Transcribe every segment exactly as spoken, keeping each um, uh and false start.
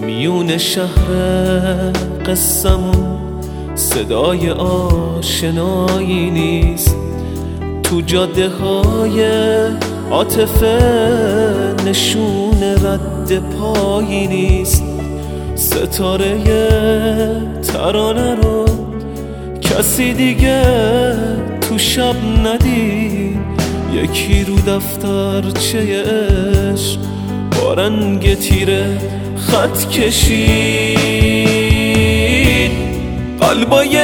میون شهر قصمون صدای آشنایی نیست، تو جاده های عاطفه نشون رد پایی نیست. ستاره ترانه رو کسی دیگه تو شب ندید، یکی رو دفترچه عشق با رنگ تیره خط کشید. قلبای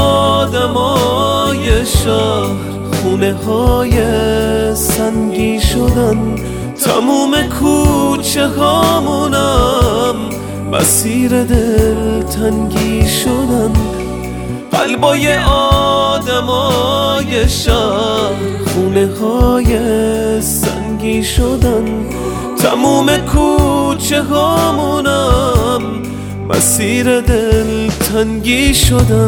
آدمای شهر خونه های سنگی شدن، تموم کوچه هامونم مسیر دلتنگی شدن. قلبای آدمای شهر خونه های سنگی شدن، تموم کوچه هامونم مسیر دلتنگی شدن.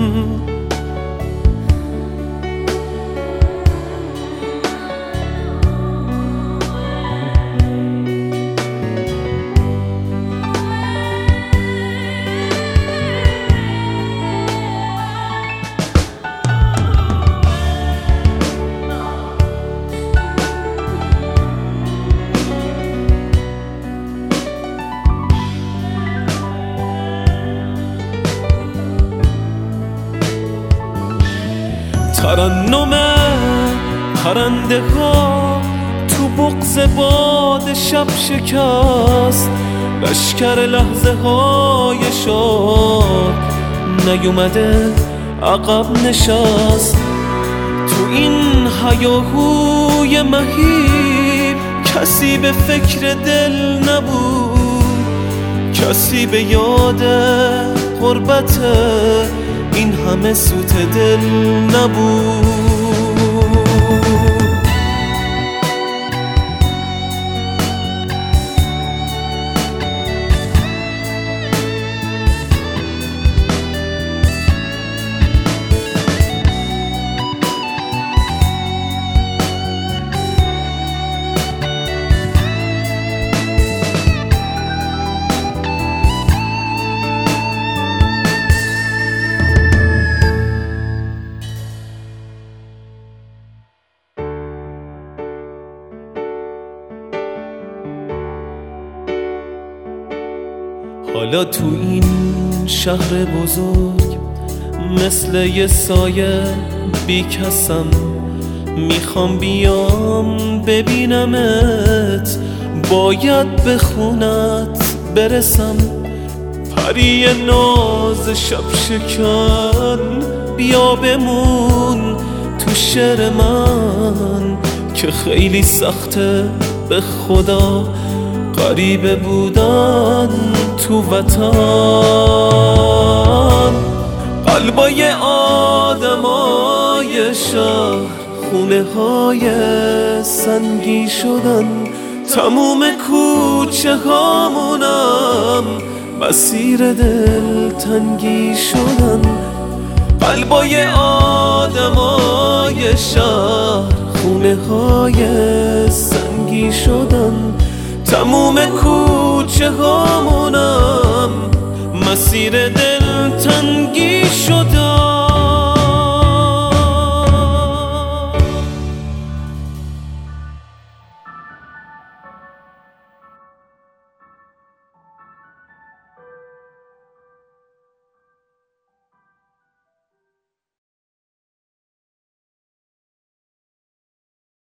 ترنم پرنده ها تو بغض باد شب شکست، لشکر لحظه های شاد نیومده عقب نشست. تو این هیاهوی مهیب کسی به فکر دل نبود، کسی به یاد غربت این همه سوت دل نبود. حالا تو این شهر بزرگ مثل یه سایه بی کسم، میخوام بیام ببینمت، باید به خونت برسم. پری ناز شب شکن بیا بمون تو شعر من، که خیلی سخته به خدا غریبه بودن تو وطن. قلبای آدمای شهر خونه های سنگی شدن، تموم کوچه هامونم مسیر دلتنگی شدن. قلبای آدمای شهر خونه های سنگی شدن، تموم کوچه هامونم مسیر دلتنگی